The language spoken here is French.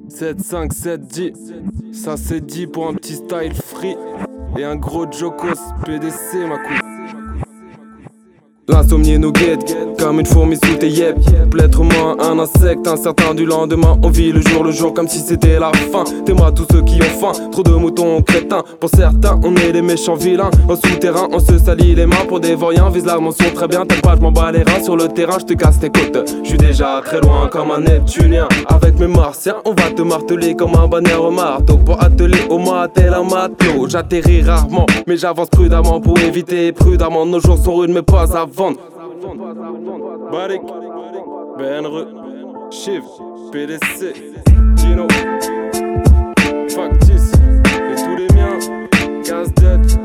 7, 5, 7, 10. Ça c'est dit pour un petit style free. Et un gros Jokos PDC ma couille. L'insomnie nous guette, comme une fourmi sous tes yep. Plêtre-moi un insecte, incertain du lendemain. On vit le jour comme si c'était la fin. T'aimeras tous ceux qui ont faim, trop de moutons crétins. Pour certains, on est des méchants vilains. Au souterrain, on se salit les mains pour des vauriens. Vise la mention très bien, t'inquiète pas, je m'en bats les reins. Sur le terrain, je te casse tes côtes. Je suis déjà très loin comme un Neptunien. Avec mes martiens, on va te marteler comme un bannier au marteau. Pour atteler au mat, tel un matelot. J'atterris rarement, mais j'avance prudemment pour éviter prudemment. Nos jours sont rudes, mais pas avant. Barik, Benre, Shiv, PDC, Gino, Factice, et tous les miens, Gaz Dead.